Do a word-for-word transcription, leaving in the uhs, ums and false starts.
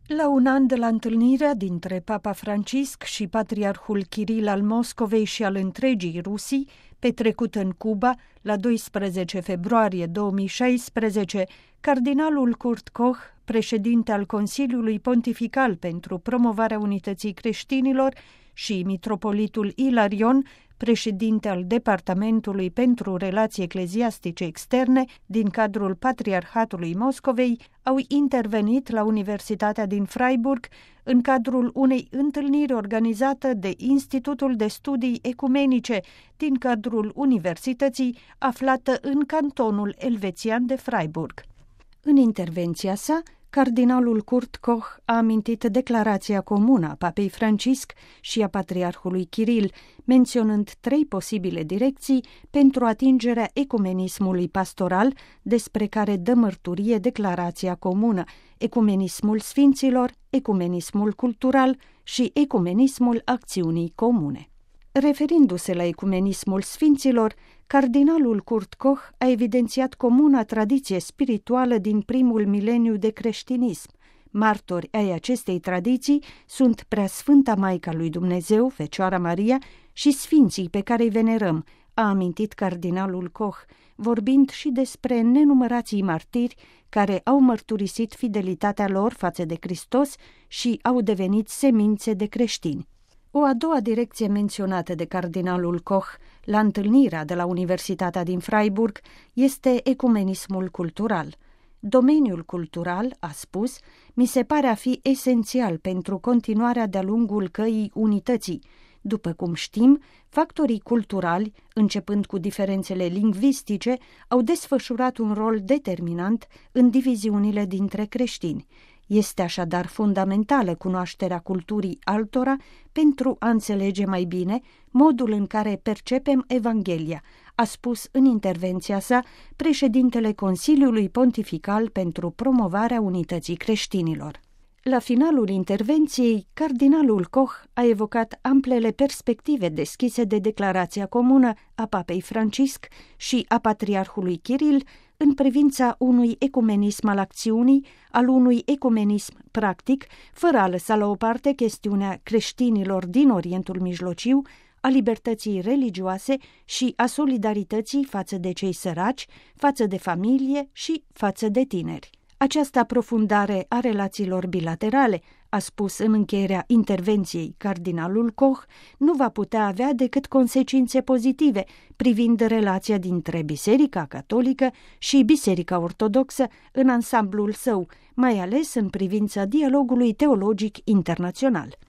La un an de la întâlnirea dintre Papa Francisc și Patriarhul Kiril al Moscovei și al întregii Rusii, petrecut în Cuba la doisprezece februarie două mii șaisprezece, cardinalul Kurt Koch, președinte al Consiliului Pontifical pentru promovarea unității creștinilor, și mitropolitul Ilarion, președinte al Departamentului pentru Relații Ecleziastice Externe din cadrul Patriarhatului Moscovei, au intervenit la Universitatea din Freiburg în cadrul unei întâlniri organizată de Institutul de Studii Ecumenice din cadrul universității aflată în cantonul elvețian de Freiburg. În intervenția sa, cardinalul Kurt Koch a amintit declarația comună a Papei Francisc și a Patriarhului Kiril, menționând trei posibile direcții pentru atingerea ecumenismului pastoral, despre care dă mărturie declarația comună: ecumenismul sfinților, ecumenismul cultural și ecumenismul acțiunii comune. Referindu-se la ecumenismul sfinților, cardinalul Kurt Koch a evidențiat comuna tradiție spirituală din primul mileniu de creștinism. Martori ai acestei tradiții sunt Preasfânta Maica lui Dumnezeu, Fecioara Maria, și sfinții pe care îi venerăm, a amintit cardinalul Koch, vorbind și despre nenumărații martiri care au mărturisit fidelitatea lor față de Hristos și au devenit semințe de creștini. O a doua direcție menționată de cardinalul Koch la întâlnirea de la Universitatea din Freiburg este ecumenismul cultural. Domeniul cultural, a spus, mi se pare a fi esențial pentru continuarea de-a lungul căii unității. După cum știm, factorii culturali, începând cu diferențele lingvistice, au desfășurat un rol determinant în diviziunile dintre creștini. Este așadar fundamentală cunoașterea culturii altora pentru a înțelege mai bine modul în care percepem Evanghelia, a spus în intervenția sa președintele Consiliului Pontifical pentru promovarea unității creștinilor. La finalul intervenției, cardinalul Koch a evocat amplele perspective deschise de declarația comună a Papei Francisc și a Patriarhului Kiril în privința unui ecumenism al acțiunii, al unui ecumenism practic, fără a lăsa la o parte chestiunea creștinilor din Orientul Mijlociu, a libertății religioase și a solidarității față de cei săraci, față de familie și față de tineri. Această aprofundare a relațiilor bilaterale, a spus în încheierea intervenției cardinalul Koch, nu va putea avea decât consecințe pozitive privind relația dintre Biserica Catolică și Biserica Ortodoxă în ansamblul său, mai ales în privința dialogului teologic internațional.